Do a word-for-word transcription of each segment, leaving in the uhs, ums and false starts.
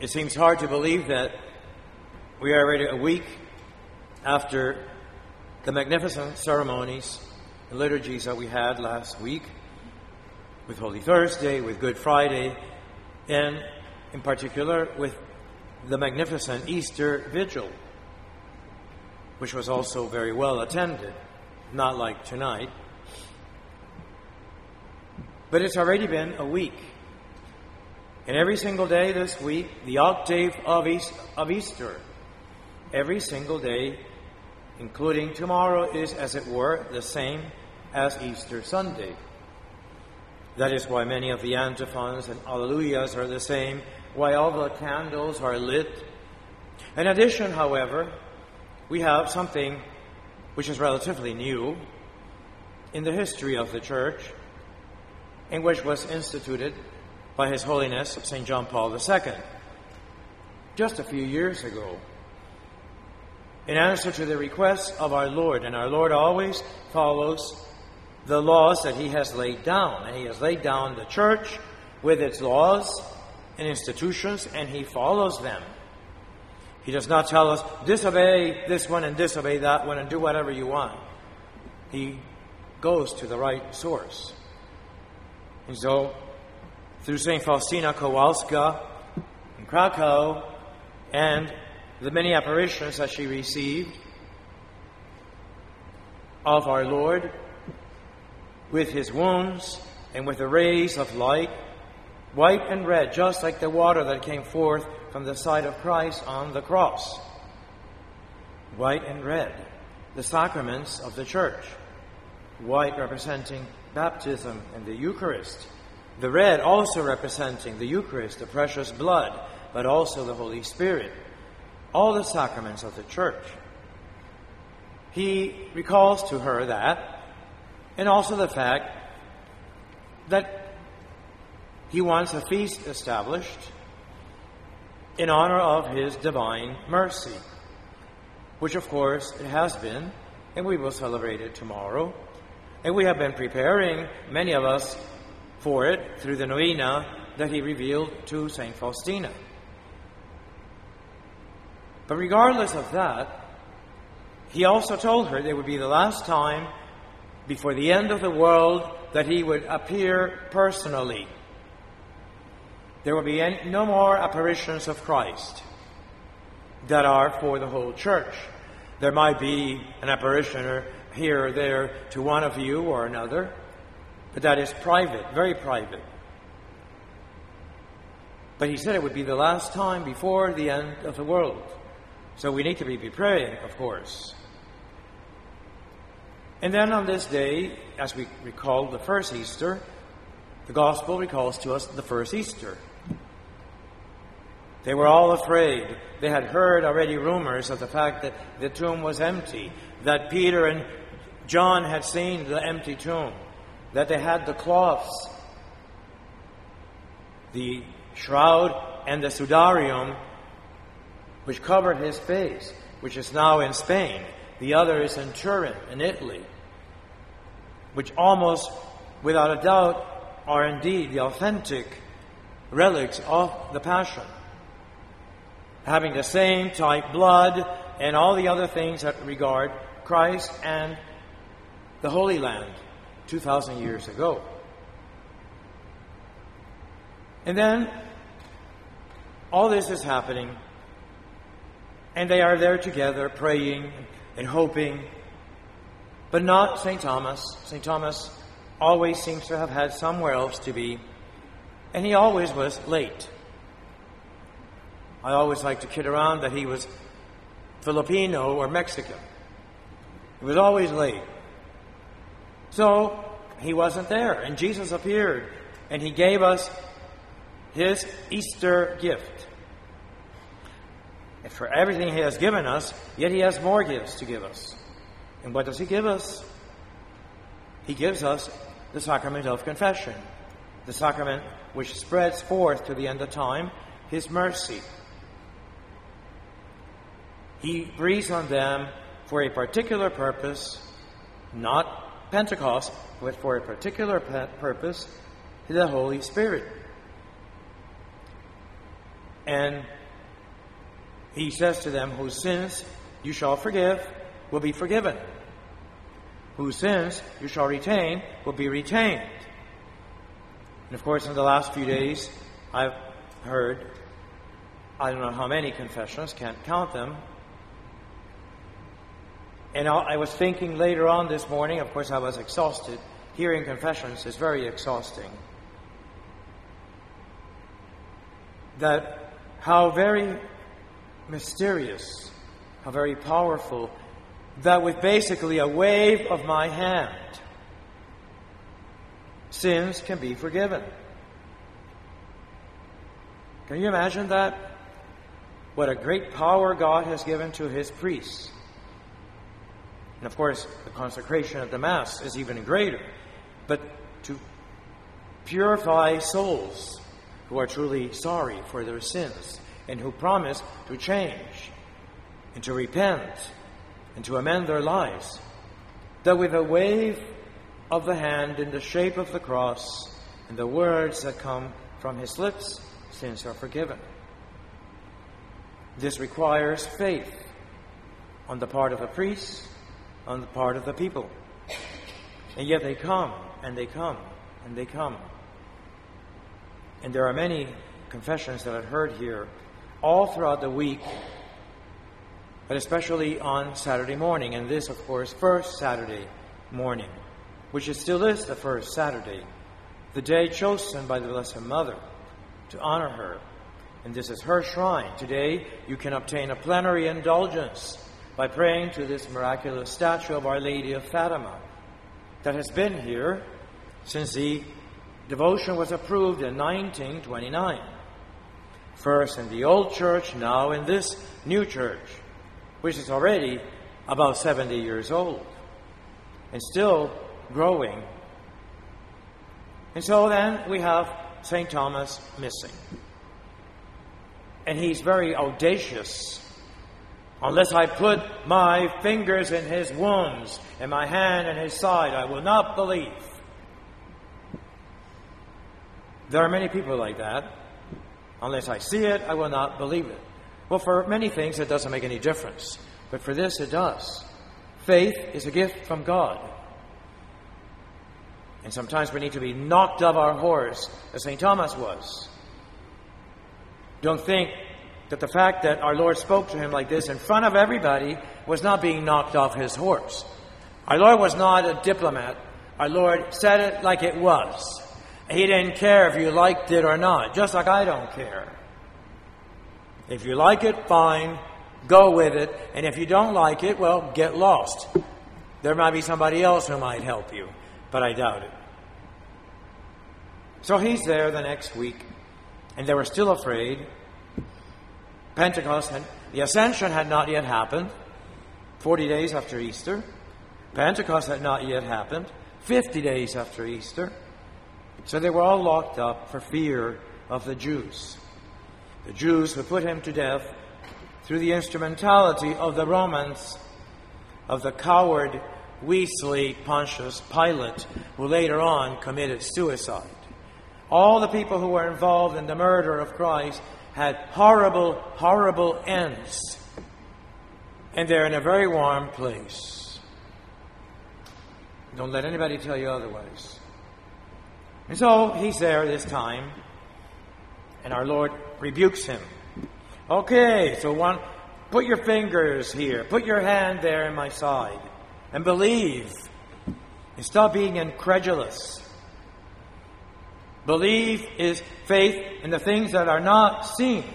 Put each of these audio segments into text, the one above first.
It seems hard to believe that we are already a week after the magnificent ceremonies and liturgies that we had last week, with Holy Thursday, with Good Friday, and in particular with the magnificent Easter Vigil, which was also very well attended, not like tonight. But it's already been a week. And every single day this week, the octave of Easter, every single day, including tomorrow, is, as it were, the same as Easter Sunday. That is why many of the antiphons and alleluias are the same, why all the candles are lit. In addition, however, we have something which is relatively new in the history of the Church, and which was instituted by His Holiness Saint John Paul the Second just a few years ago, in answer to the requests of our Lord. And our Lord always follows the laws that He has laid down. And He has laid down the Church with its laws and institutions, and He follows them. He does not tell us, disobey this one and disobey that one and do whatever you want. He goes to the right source. And so, through Saint Faustina Kowalska in Krakow and the many apparitions that she received of our Lord with His wounds and with the rays of light, white and red, just like the water that came forth from the side of Christ on the cross. White and red, the sacraments of the Church. White representing baptism and the Eucharist. The red also representing the Eucharist, the precious blood, but also the Holy Spirit. All the sacraments of the Church. He recalls to her that, and also the fact that he wants a feast established in honor of His divine mercy, which of course it has been, and we will celebrate it tomorrow. And we have been preparing, many of us, for it through the novena that he revealed to Saint Faustina. But regardless of that, he also told her it would be the last time before the end of the world that he would appear personally. There will be any, no more apparitions of Christ that are for the whole Church. There might be an apparition here or there to one of you or another, but that is private, very private. But he said it would be the last time before the end of the world. So we need to be praying, of course. And then on this day, as we recall the first Easter, the Gospel recalls to us the first Easter. They were all afraid. They had heard already rumors of the fact that the tomb was empty, that Peter and John had seen the empty tomb, that they had the cloths, the shroud and the sudarium, which covered his face, which is now in Spain. The other is in Turin, in Italy, which almost, without a doubt, are indeed the authentic relics of the Passion, having the same type blood and all the other things that regard Christ and the Holy Land two thousand years ago. And then all this is happening, and they are there together praying and hoping, but not Saint Thomas. Saint Thomas always seems to have had somewhere else to be, and he always was late. I always like to kid around that he was Filipino or Mexican. He was always late. So he wasn't there, and Jesus appeared, and he gave us his Easter gift. And for everything he has given us, yet he has more gifts to give us. And what does he give us? He gives us the sacrament of confession, the sacrament which spreads forth to the end of time his mercy. He breathes on them for a particular purpose, not Pentecost, but for a particular purpose, the Holy Spirit. And he says to them, whose sins you shall forgive will be forgiven. Whose sins you shall retain will be retained. And of course, in the last few days, I've heard, I don't know how many confessions, can't count them. And I was thinking later on this morning, of course I was exhausted. Hearing confessions is very exhausting. That how very mysterious, how very powerful, that with basically a wave of my hand, sins can be forgiven. Can you imagine that? What a great power God has given to His priests. And of course, the consecration of the Mass is even greater. But to purify souls who are truly sorry for their sins and who promise to change and to repent and to amend their lives, that with a wave of the hand in the shape of the cross and the words that come from His lips, sins are forgiven. This requires faith on the part of the priests, on the part of the people. And yet they come, and they come, and they come. And there are many confessions that I've heard here all throughout the week, but especially on Saturday morning. And this, of course, first Saturday morning, which is still is the first Saturday, the day chosen by the Blessed Mother to honor her. And this is her shrine. Today you can obtain a plenary indulgence by praying to this miraculous statue of Our Lady of Fatima that has been here since the devotion was approved in nineteen twenty-nine. First in the old church, now in this new church, which is already about seventy years old and still growing. And so then we have Saint Thomas missing. And he's very audacious. Unless I put my fingers in his wounds and my hand in his side, I will not believe. There are many people like that. Unless I see it, I will not believe it. Well, for many things it doesn't make any difference. But for this it does. Faith is a gift from God. And sometimes we need to be knocked off our horse, as Saint Thomas was. Don't think that the fact that our Lord spoke to him like this in front of everybody was not being knocked off his horse. Our Lord was not a diplomat. Our Lord said it like it was. He didn't care if you liked it or not, just like I don't care. If you like it, fine, go with it. And if you don't like it, well, get lost. There might be somebody else who might help you, but I doubt it. So he's there the next week, and they were still afraid. Pentecost, had, the Ascension had not yet happened, forty days after Easter. Pentecost had not yet happened, fifty days after Easter. So they were all locked up for fear of the Jews. The Jews who put him to death through the instrumentality of the Romans, of the coward, weaselly Pontius Pilate, who later on committed suicide. All the people who were involved in the murder of Christ had horrible, horrible ends. And they're in a very warm place. Don't let anybody tell you otherwise. And so he's there this time, and our Lord rebukes him. Okay, so one, put your fingers here, put your hand there in my side, and believe. And stop being incredulous. Believe is faith in the things that are not seen.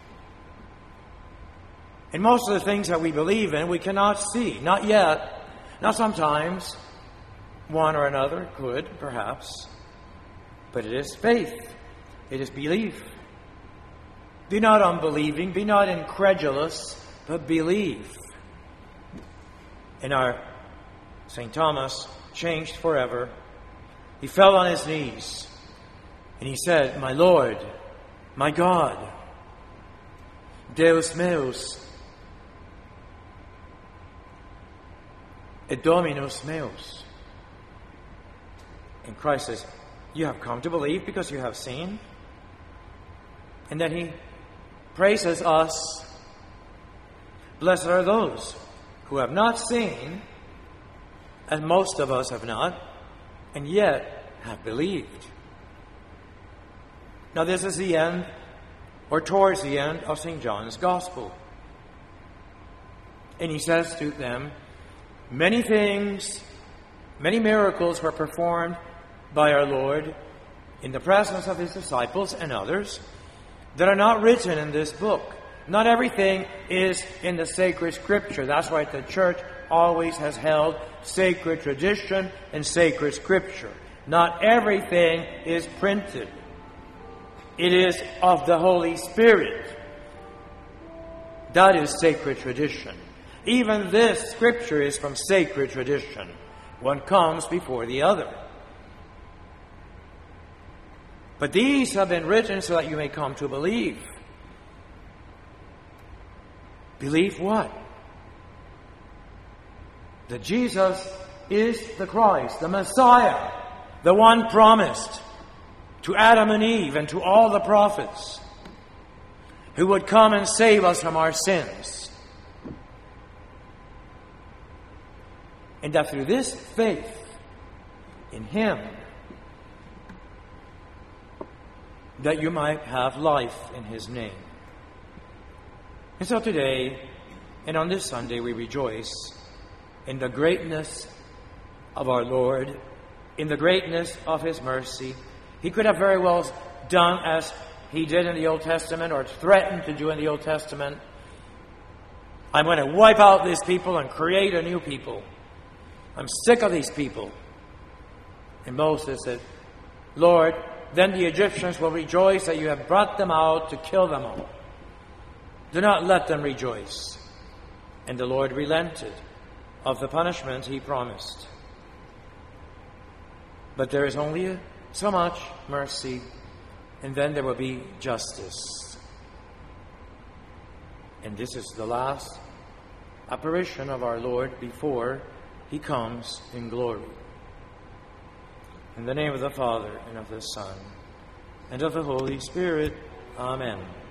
And most of the things that we believe in, we cannot see. Not yet. Not sometimes. One or another could, perhaps. But it is faith. It is belief. Be not unbelieving. Be not incredulous. But believe. And our Saint Thomas, changed forever, he fell on his knees. And he said, my Lord, my God, Deus meus, et Dominus meus. And Christ says, you have come to believe because you have seen. And then he praises us. Blessed are those who have not seen, as most of us have not, and yet have believed. Now this is the end, or towards the end, of Saint John's Gospel. And he says to them, many things, many miracles were performed by our Lord in the presence of his disciples and others that are not written in this book. Not everything is in the sacred scripture. That's why the church always has held sacred tradition and sacred scripture. Not everything is printed. It is of the Holy Spirit. That is sacred tradition. Even this scripture is from sacred tradition. One comes before the other. But these have been written so that you may come to believe. Believe what? That Jesus is the Christ, the Messiah, the one promised to Adam and Eve and to all the prophets, who would come and save us from our sins. And that through this faith in Him, that you might have life in His name. And so today, and on this Sunday, we rejoice in the greatness of our Lord, in the greatness of His mercy. He could have very well done as He did in the Old Testament, or threatened to do in the Old Testament. I'm going to wipe out these people and create a new people. I'm sick of these people. And Moses said, Lord, then the Egyptians will rejoice that you have brought them out to kill them all. Do not let them rejoice. And the Lord relented of the punishment He promised. But there is only so much mercy, and then there will be justice. And this is the last apparition of our Lord before He comes in glory. In the name of the Father, and of the Son, and of the Holy Spirit. Amen.